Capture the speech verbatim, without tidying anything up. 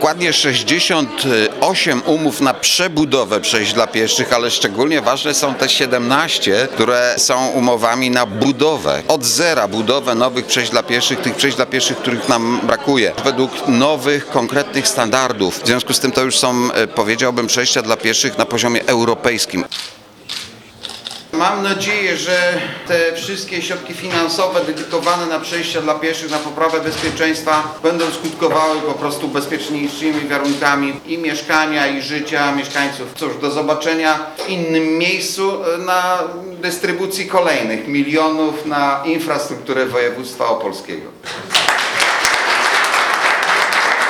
dokładnie sześćdziesiąt osiem umów na przebudowę przejść dla pieszych, ale szczególnie ważne są te siedemnaście, które są umowami na budowę. Od zera budowę nowych przejść dla pieszych, tych przejść dla pieszych, których nam brakuje, według nowych, konkretnych standardów. W związku z tym to już są, powiedziałbym, przejścia dla pieszych na poziomie europejskim. Mam nadzieję, że te wszystkie środki finansowe dedykowane na przejścia dla pieszych, na poprawę bezpieczeństwa będą skutkowały po prostu bezpieczniejszymi warunkami i mieszkania, i życia mieszkańców. Cóż, do zobaczenia w innym miejscu na dystrybucji kolejnych milionów na infrastrukturę województwa opolskiego.